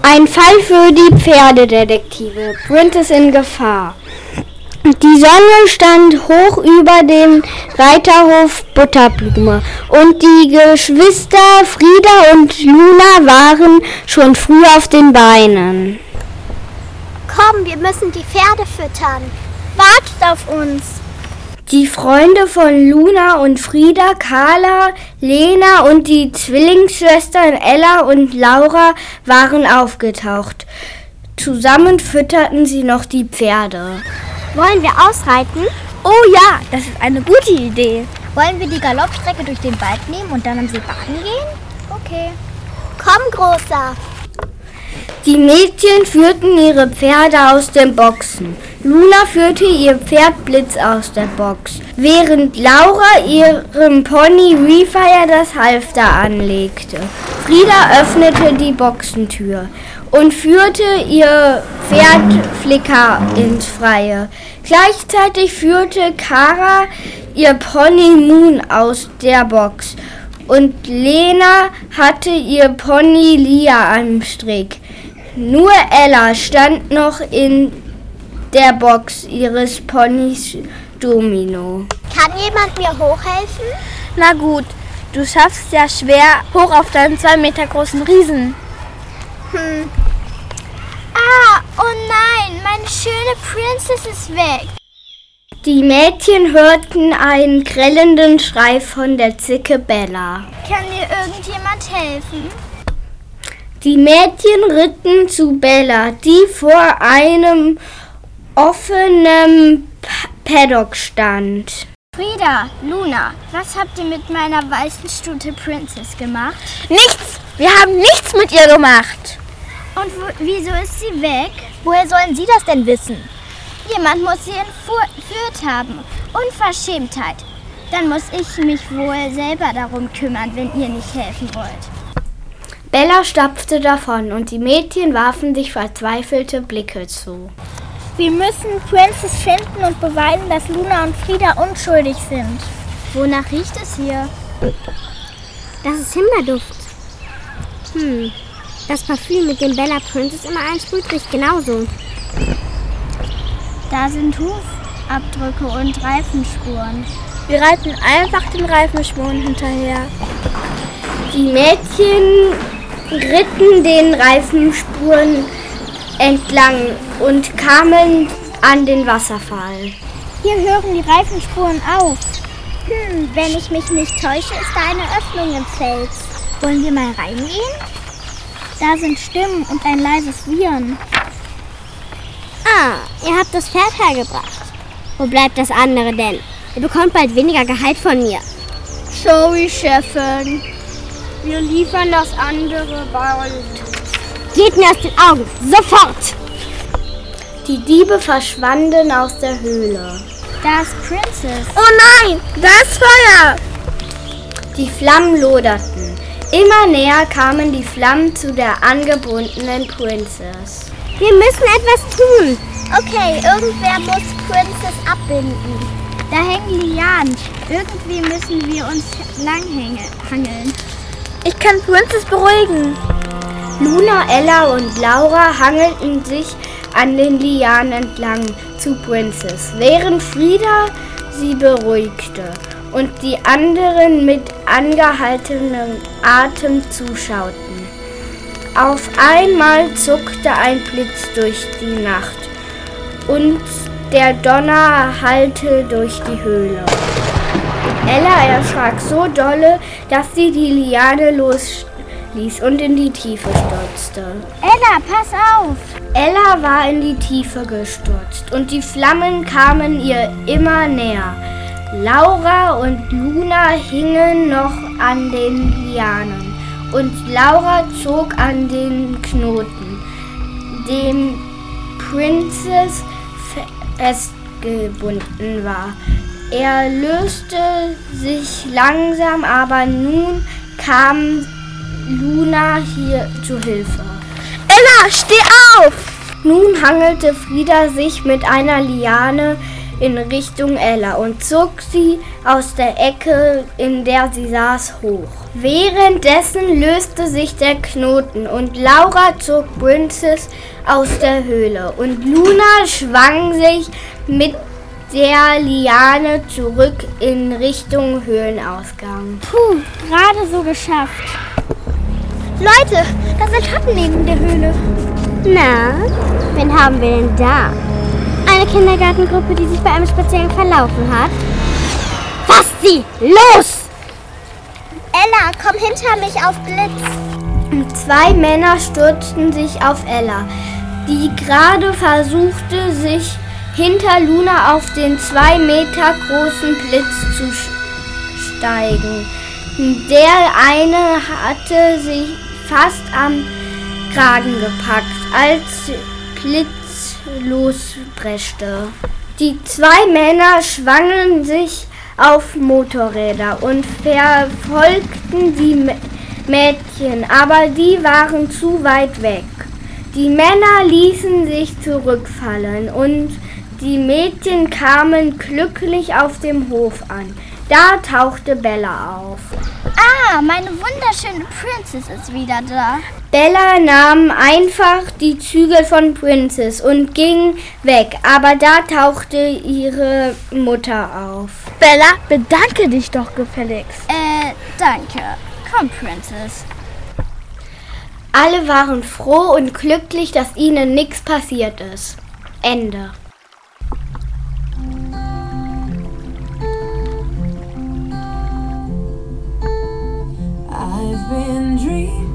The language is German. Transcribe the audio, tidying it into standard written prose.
Ein Fall für die Pferdedetektive. Princess in Gefahr. Die Sonne stand hoch über dem Reiterhof Butterblume und die Geschwister Frieda und Luna waren schon früh auf den Beinen. Komm, wir müssen die Pferde füttern. Wartet auf uns. Die Freunde von Luna und Frieda, Carla, Lena und die Zwillingsschwestern Ella und Laura waren aufgetaucht. Zusammen fütterten sie noch die Pferde. Wollen wir ausreiten? Oh ja, das ist eine gute Idee. Wollen wir die Galoppstrecke durch den Wald nehmen und dann am See baden gehen? Okay. Komm, Großer. Die Mädchen führten ihre Pferde aus den Boxen. Luna führte ihr Pferd Blitz aus der Box, während Laura ihrem Pony Refire das Halfter anlegte. Frieda öffnete die Boxentür und führte ihr Pferd Flicker ins Freie. Gleichzeitig führte Kara ihr Pony Moon aus der Box und Lena hatte ihr Pony Lia am Strick. Nur Ella stand noch in der Box ihres Ponys Domino. Kann jemand mir hochhelfen? Na gut, du schaffst ja schwer hoch auf deinen 2 Meter großen Riesen. Oh nein, meine schöne Princess ist weg. Die Mädchen hörten einen grellenden Schrei von der Zicke Bella. Kann mir irgendjemand helfen? Die Mädchen ritten zu Bella, die vor einem offenen Paddock stand. Frieda, Luna, was habt ihr mit meiner weißen Stute Princess gemacht? Nichts! Wir haben nichts mit ihr gemacht. Und wieso ist sie weg? Woher sollen Sie das denn wissen? Jemand muss sie entführt haben. Unverschämtheit. Dann muss ich mich wohl selber darum kümmern, wenn ihr nicht helfen wollt. Bella stapfte davon und die Mädchen warfen sich verzweifelte Blicke zu. Wir müssen Princess finden und beweisen, dass Luna und Frieda unschuldig sind. Wonach riecht es hier? Das ist Himbeerduft. Das Parfüm, mit dem Bella Princess immer einsprüht, riecht genauso. Da sind Hufabdrücke und Reifenspuren. Wir reiten einfach den Reifenspuren hinterher. Die Mädchen ritten den Reifenspuren entlang und kamen an den Wasserfall. Hier hören die Reifenspuren auf. Wenn ich mich nicht täusche, ist da eine Öffnung im Fels. Wollen wir mal reingehen? Da sind Stimmen und ein leises Wiehern. Ihr habt das Pferd hergebracht. Wo bleibt das andere denn? Ihr bekommt bald weniger Gehalt von mir. Sorry, Chefin. Wir liefern das andere bald. Geht mir aus den Augen, sofort! Die Diebe verschwanden aus der Höhle. Da ist Princess. Oh nein, da ist Feuer! Die Flammen loderten. Immer näher kamen die Flammen zu der angebundenen Princess. Wir müssen etwas tun. Okay, irgendwer muss Princess abbinden. Da hängen Lianen. Irgendwie müssen wir uns langhangeln. Ich kann Princess beruhigen. Luna, Ella und Laura hangelten sich an den Lianen entlang zu Princess, während Frieda sie beruhigte und die anderen mit angehaltenem Atem zuschauten. Auf einmal zuckte ein Blitz durch die Nacht und der Donner hallte durch die Höhle. Ella erschrak so dolle, dass sie die Liane losließ und in die Tiefe stürzte. Ella, pass auf! Ella war in die Tiefe gestürzt und die Flammen kamen ihr immer näher. Laura und Luna hingen noch an den Lianen und Laura zog an den Knoten, dem Princess festgebunden war. Er löste sich langsam, aber nun kam Luna hier zu Hilfe. Ella, steh auf! Nun hangelte Frieda sich mit einer Liane in Richtung Ella und zog sie aus der Ecke, in der sie saß, hoch. Währenddessen löste sich der Knoten und Laura zog Princess aus der Höhle und Luna schwang sich mit der Liane zurück in Richtung Höhlenausgang. Puh, gerade so geschafft. Leute, da sind Schatten neben der Höhle. Na, wen haben wir denn da? Eine Kindergartengruppe, die sich bei einem Spaziergang verlaufen hat? Fasst sie! Los! Ella, komm hinter mich auf Blitz. 2 Männer stürzten sich auf Ella, die gerade versuchte, sich hinter Luna auf den 2 Meter großen Blitz zu steigen. Der eine hatte sich fast am Kragen gepackt, als Blitz lospreschte. Die 2 Männer schwangen sich auf Motorräder und verfolgten die Mädchen, aber die waren zu weit weg. Die Männer ließen sich zurückfallen und die Mädchen kamen glücklich auf dem Hof an. Da tauchte Bella auf. Ah, meine wunderschöne Princess ist wieder da. Bella nahm einfach die Zügel von Princess und ging weg, aber da tauchte ihre Mutter auf. Bella, bedanke dich doch gefälligst. Danke. Komm, Princess. Alle waren froh und glücklich, dass ihnen nichts passiert ist. Ende. I've been dreaming